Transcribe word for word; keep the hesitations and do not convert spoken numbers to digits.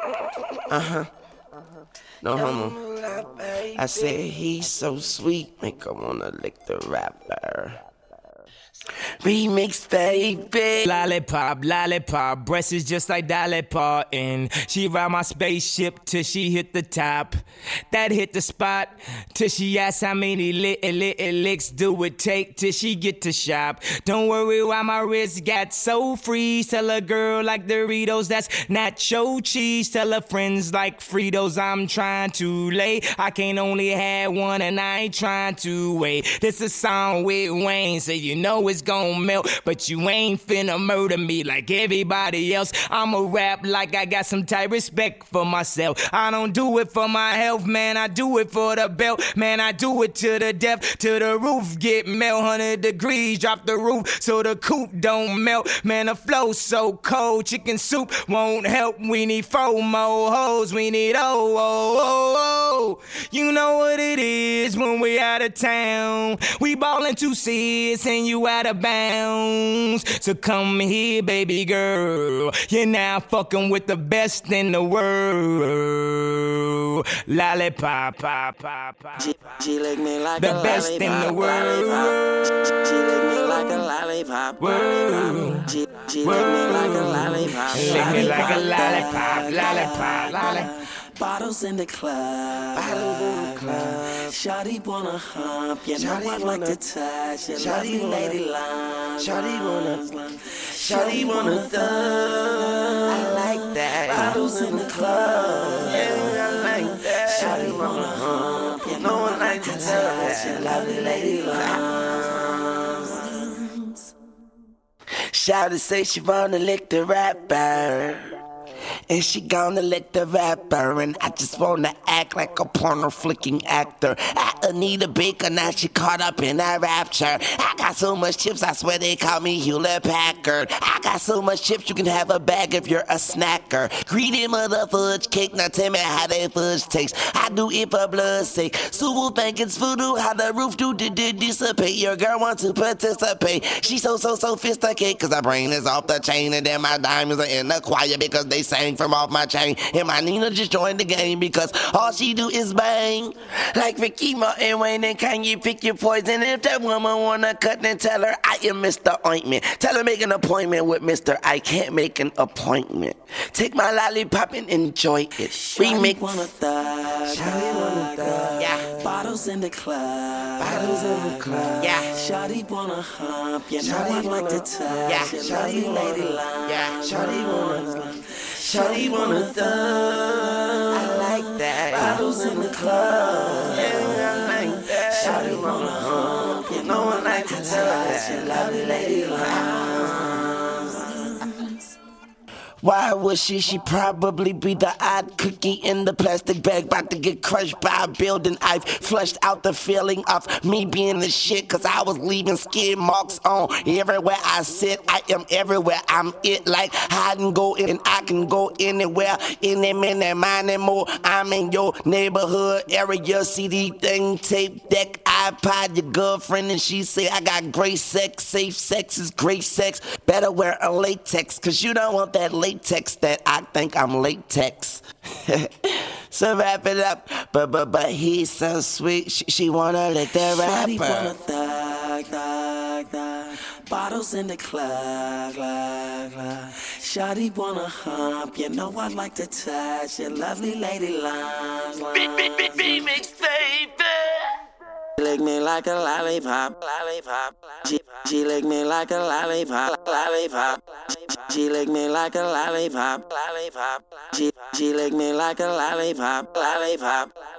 Uh-huh. No homo. I said he's so sweet, make her wanna lick the rapper. Remix, baby. Lollipop, lollipop, breast is just like Dolly Parton. She ride my spaceship till she hit the top. That hit the spot till she asks how many little, little licks do it take till she get to shop. Don't worry why my wrist got so free. Tell a girl like Doritos, that's nacho cheese. Tell her friends like Fritos, I'm trying to lay. I can't only have one and I ain't trying to wait. This a song with Wayne, so you know it's gon' melt, but you ain't finna murder me like everybody else. I'ma rap like I got some type respect for myself. I don't do it for my health, man, I do it for the belt. Man, I do it to the depth, till the roof get melt. one hundred degrees, drop the roof so the coop don't melt. Man, the flow so cold, chicken soup won't help. We need four more hoes, we need oh, oh, oh, oh. You know what it is when we out of town. We ballin' two C's and you out of bounds. So come here, baby girl. You're now fucking with the best in the world. Lollipop, pop, pop, pop. She, she lick me like the a best lollipop, in the world. Lollipop. She lick me like a lollipop. World. She, she lick me like a lollipop. Lick me like a lollipop, lollipop, lollipop. Bottles in the club, Bottles in the club. Shawty wanna hump, you know Shawty I like wanna- to touch your Shawty lovely wanna- lady lines. Shawty wanna- Shawty wanna thug. I like that. Bottles in the club, Yeah, I like that. Shawty wanna hump, you know I like to touch your lovely lady lines. Shawty say she wanna lick the rapper, and she gonna lick the rapper, and I just wanna act like a porno flicking actor. I Anita Baker, now she caught up in that rapture. I got so much chips, I swear they call me Hewlett Packard. I got so much chips, you can have a bag if you're a snacker. Greedy mother fudge cake, now tell me how that fudge tastes. I do it for blood's sake. Subu think it's voodoo, how the roof do did did dissipate. Your girl wants to participate. She so so sophisticated, cause her brain is off the chain, and then my diamonds are in the choir because they sang from off my chain. And my Nina just joined the game because all she do is bang. Like Ricky Martin, Wayne, and Kanye, pick your poison. If that woman wanna cut, then tell her I am Mister Ointment. Tell her make an appointment with Mister I can't make an appointment. Take my lollipop and enjoy it. Shawty Remix. wanna thug, Shawty wanna thug. Yeah. Bottles in the club, Bottles in the club. Yeah. Shawty wanna hump, you know Shawty I like wanna- to touch Yeah. your Shawty lovely lady wanna- lines. Yeah. Shawty wanna- Shawty wanna thug. I like that. Bottles in the club. Yeah, I like that. Shawty wanna hump, you know I like to touch your lovely lady lines. Why would she? She probably be the odd cookie in the plastic bag, about to get crushed by a building. I've flushed out the feeling of me being the shit, cause I was leaving skid marks on everywhere I sit. I am everywhere, I'm it, like hide and go in. I can go anywhere, any minute, mine more. I'm in your neighborhood area, C D thing, tape deck, iPod, your girlfriend, and she say I got great sex. Safe sex is great sex. Better wear a latex, cause you don't want that latex that I think I'm latex. So wrap it up, but but but he's so sweet. She, she wanna lick the Shawty wanna rapper. thug, thug, thug. Bottles in the club, club, club. Shawty wanna hump, you know I like to touch your lovely lady lines. Remix, baby. She lick me like a lollipop, lollipop. She, she lick me like a lollipop, lollipop. She, she lick me like a lollipop, lollipop. She, she lick me like a lollipop, lollipop.